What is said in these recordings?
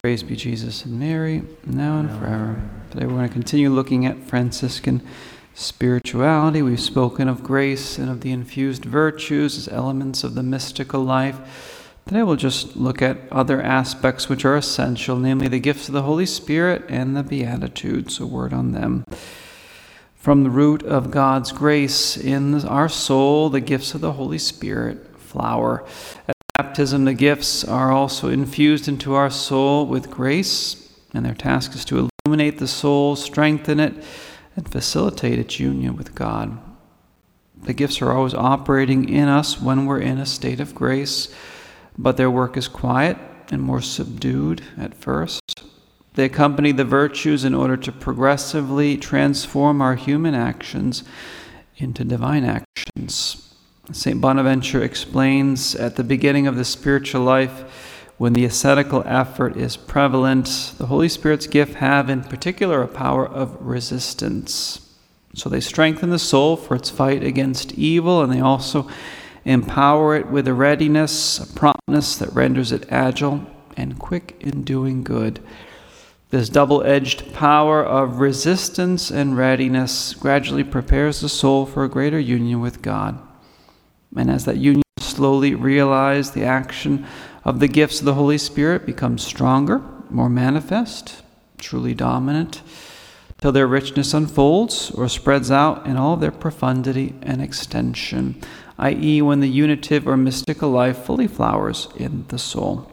Praise be Jesus and Mary, now and forever. Today we're going to continue looking at Franciscan spirituality. We've spoken of grace and of the infused virtues as elements of the mystical life. Today we'll just look at other aspects which are essential, namely the gifts of the Holy Spirit and the Beatitudes, a word on them. From the root of God's grace in our soul, the gifts of the Holy Spirit flower. At baptism, the gifts are also infused into our soul with grace, and their task is to illuminate the soul, strengthen it, and facilitate its union with God. The gifts are always operating in us when we're in a state of grace, but their work is quiet and more subdued at first. They accompany the virtues in order to progressively transform our human actions into divine actions. St. Bonaventure explains at the beginning of the spiritual life, when the ascetical effort is prevalent, the Holy Spirit's gifts have in particular a power of resistance. So they strengthen the soul for its fight against evil, and they also empower it with a readiness, a promptness that renders it agile and quick in doing good. This double-edged power of resistance and readiness gradually prepares the soul for a greater union with God. And as that union is slowly realized, the action of the gifts of the Holy Spirit becomes stronger, more manifest, truly dominant, till their richness unfolds or spreads out in all of their profundity and extension, i.e., when the unitive or mystical life fully flowers in the soul.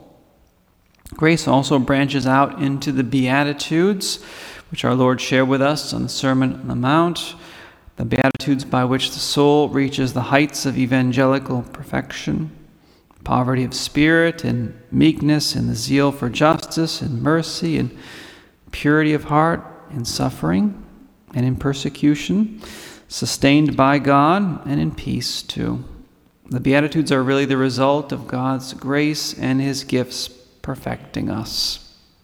Grace also branches out into the Beatitudes, which our Lord shared with us on the Sermon on the Mount, the Beatitudes by which the soul reaches the heights of evangelical perfection, poverty of spirit and meekness and the zeal for justice and mercy and purity of heart in suffering and in persecution, sustained by God and in peace too. The Beatitudes are really the result of God's grace and His gifts perfecting us.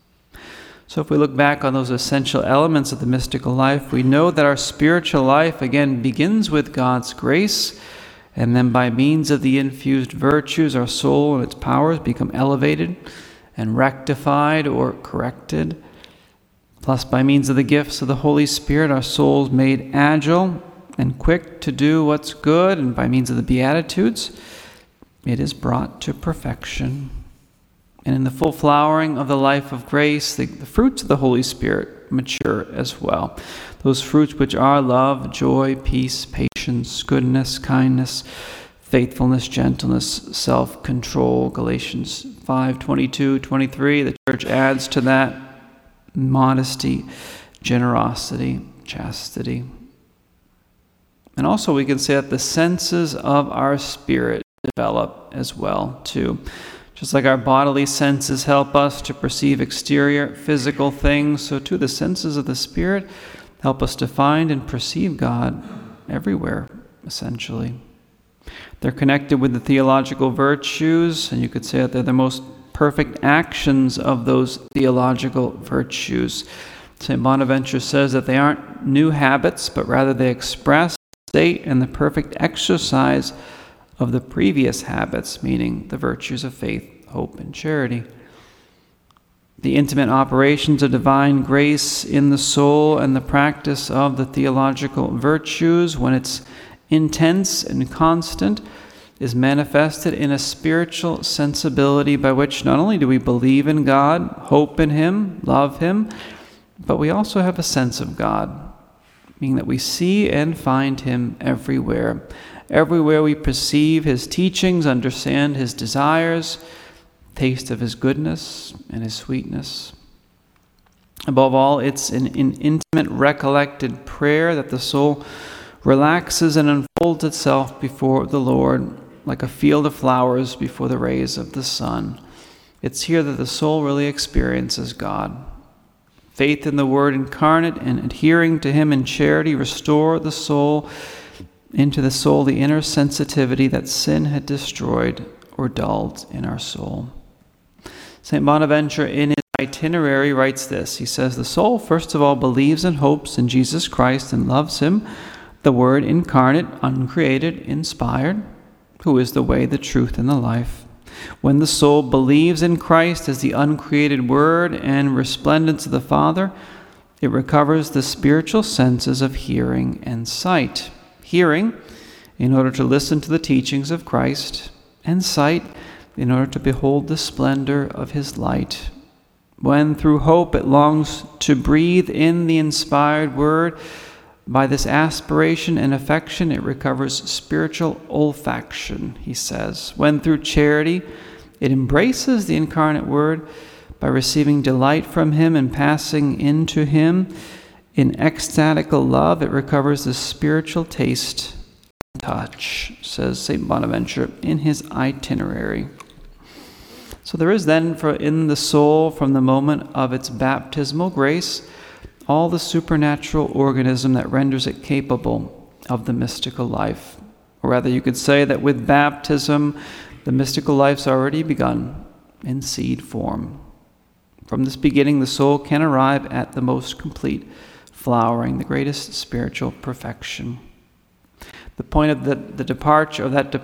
So if we look back on those essential elements of the mystical life, we know that our spiritual life, again, begins with God's grace, and then by means of the infused virtues, our soul and its powers become elevated and rectified or corrected. Plus, by means of the gifts of the Holy Spirit, our souls made agile and quick to do what's good, and by means of the Beatitudes, it is brought to perfection. And in the full flowering of the life of grace, the fruits of the Holy Spirit mature as well. Those fruits which are love, joy, peace, patience, goodness, kindness, faithfulness, gentleness, self-control. Galatians 5:22, 23, the church adds to that modesty, generosity, chastity. And also we can say that the senses of our spirit develop as well too. Just like our bodily senses help us to perceive exterior physical things, so too the senses of the Spirit help us to find and perceive God everywhere, essentially. They're connected with the theological virtues, and you could say that they're the most perfect actions of those theological virtues. St. Bonaventure says that they aren't new habits, but rather they express the state and the perfect exercise of the previous habits, meaning the virtues of faith, hope, and charity. The intimate operations of divine grace in the soul and the practice of the theological virtues, when it's intense and constant, is manifested in a spiritual sensibility by which not only do we believe in God, hope in Him, love Him, but we also have a sense of God, meaning that we see and find Him everywhere. Everywhere we perceive His teachings, understand His desires, taste of His goodness and His sweetness. Above all, it's in intimate recollected prayer that the soul relaxes and unfolds itself before the Lord like a field of flowers before the rays of the sun. It's here that the soul really experiences God. Faith in the Word incarnate and adhering to Him in charity restore the soul into the soul the inner sensitivity that sin had destroyed or dulled in our soul. St. Bonaventure in his itinerary writes this. He says, the soul first of all believes and hopes in Jesus Christ and loves Him, the Word incarnate, uncreated, inspired, who is the way, the truth, and the life. When the soul believes in Christ as the uncreated Word and resplendence of the Father, it recovers the spiritual senses of hearing and sight. Hearing, in order to listen to the teachings of Christ, and sight, in order to behold the splendor of his light. When through hope it longs to breathe in the inspired Word, by this aspiration and affection it recovers spiritual olfaction, he says. When through charity it embraces the incarnate Word, by receiving delight from him and passing into him in ecstatical love, it recovers the spiritual taste and touch, says St. Bonaventure in his itinerary. So there is then in the soul, from the moment of its baptismal grace, all the supernatural organism that renders it capable of the mystical life. Or rather, you could say that with baptism, the mystical life's already begun in seed form. From this beginning, the soul can arrive at the most complete flowering, the greatest spiritual perfection. The point of the departure of that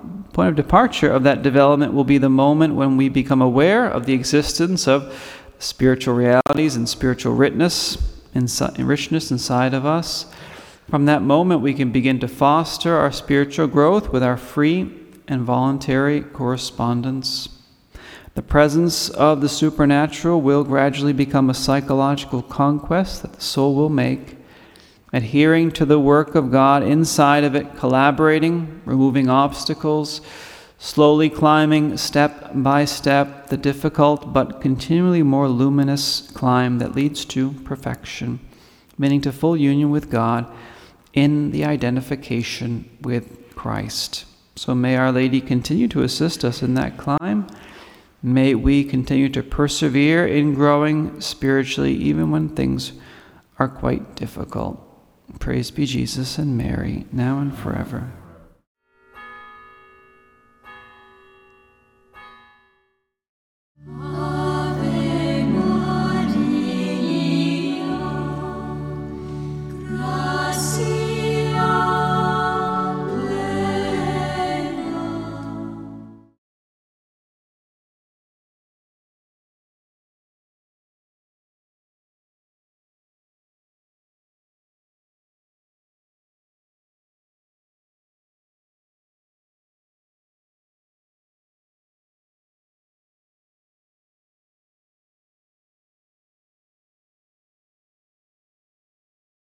development will be the moment when we become aware of the existence of spiritual realities and spiritual richness inside of us. From that moment, we can begin to foster our spiritual growth with our free and voluntary correspondence. The presence of the supernatural will gradually become a psychological conquest that the soul will make, adhering to the work of God inside of it, collaborating, removing obstacles, slowly climbing step by step the difficult but continually more luminous climb that leads to perfection, meaning to full union with God in the identification with Christ. So may Our Lady continue to assist us in that climb. May we continue to persevere in growing spiritually even when things are quite difficult. Praise be Jesus and Mary, now and forever.